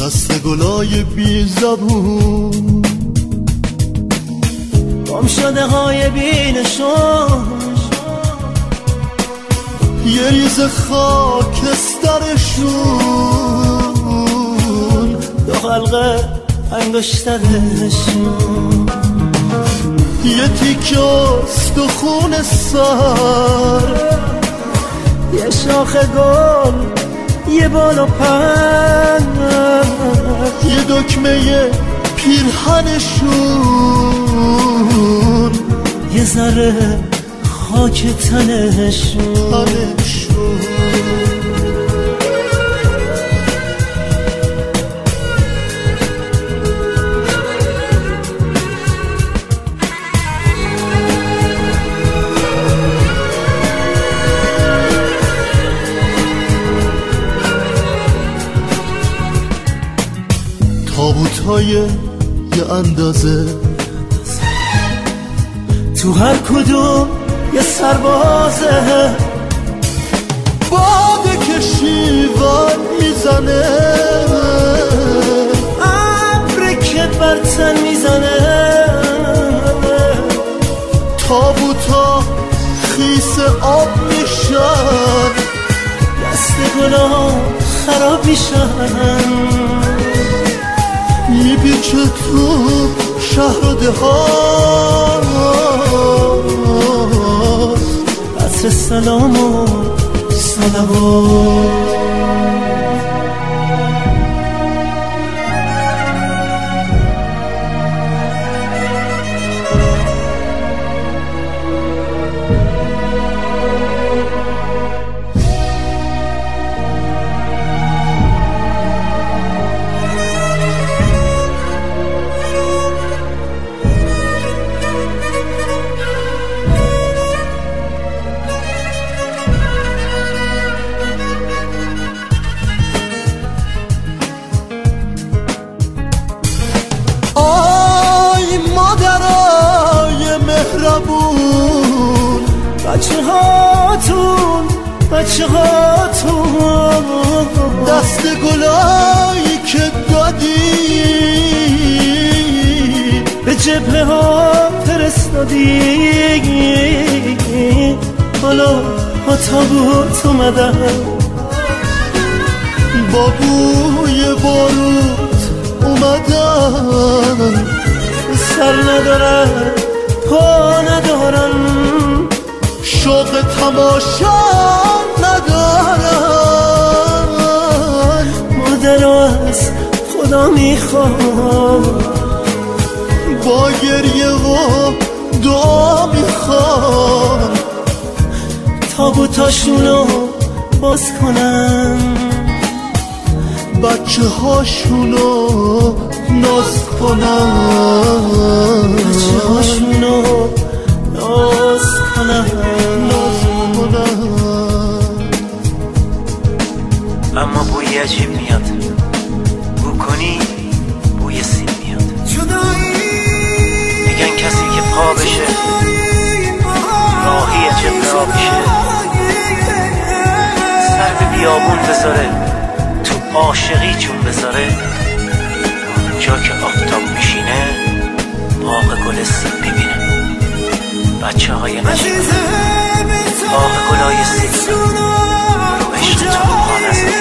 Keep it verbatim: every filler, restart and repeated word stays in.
دست گلای بی زبون گم شده های بی نشون یه ریز خاکسترشون دو حلقه انگشترشون یه تیکه استخون سر یه شاخ گل یه بال و پر یه دکمه پیرهنشون یه ذره خاک تنشون تنشون تابوت‌های یه اندازه تو هر کدوم یه سربازه باده که شیون میزنه ابری که بر تن میزنه تابوتا خیس آب میشن دست گلا خراب میشن میپیچه تو شهر و دهات عطر سلام و صلوات بچه هاتون بچه هاتون دست گلایی که دادی به جبهه ها فرستادی حالا ها تابوت اومدن با بوی باروت اومدن سر ندارن پا ندارن شوق تماشا ندارن مادر از خدا میخوام با گریه و دعا میخوام تابوتاشونو باز کنن بچه هاشونو ناز کنن بچه هاشونو ناز کنن ناز کنن اما بوی عجیب میاد بو کنی بوی سیب میاد میگن کسی که پا بشه راهی عجب را بشه سر به بیابون بذاره تو عاشقی چون بذاره اونجا که آفتاب میشینه باغ گل سیب میبینه بچه های نشید باغ گلای سیب رو عشق تو پا نزده